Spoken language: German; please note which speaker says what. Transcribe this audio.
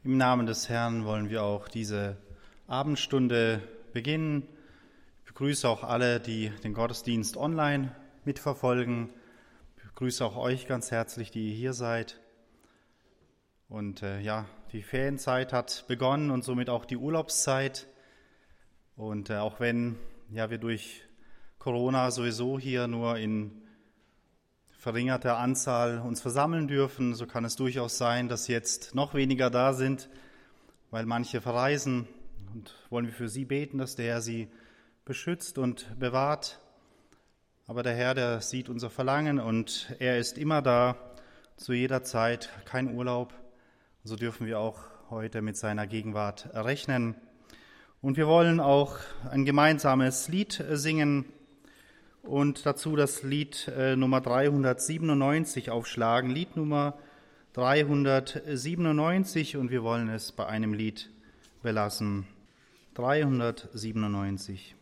Speaker 1: Im Namen des Herrn wollen wir auch diese Abendstunde beginnen. Ich begrüße auch alle, die den Gottesdienst online mitverfolgen. Ich begrüße auch euch ganz herzlich, die ihr hier seid. Und die Ferienzeit hat begonnen und somit auch die Urlaubszeit. Und auch wenn wir durch Corona sowieso hier nur in verringerter Anzahl uns versammeln dürfen, so kann es durchaus sein, dass jetzt noch weniger da sind, weil manche verreisen. Und wollen wir für sie beten, dass der Herr sie beschützt und bewahrt. Aber der Herr, der sieht unser Verlangen und er ist immer da, zu jeder Zeit, kein Urlaub. So dürfen wir auch heute mit seiner Gegenwart rechnen. Und wir wollen auch ein gemeinsames Lied singen und dazu das Lied Nummer 397 aufschlagen. Lied Nummer 397 und wir wollen es bei einem Lied belassen. 397.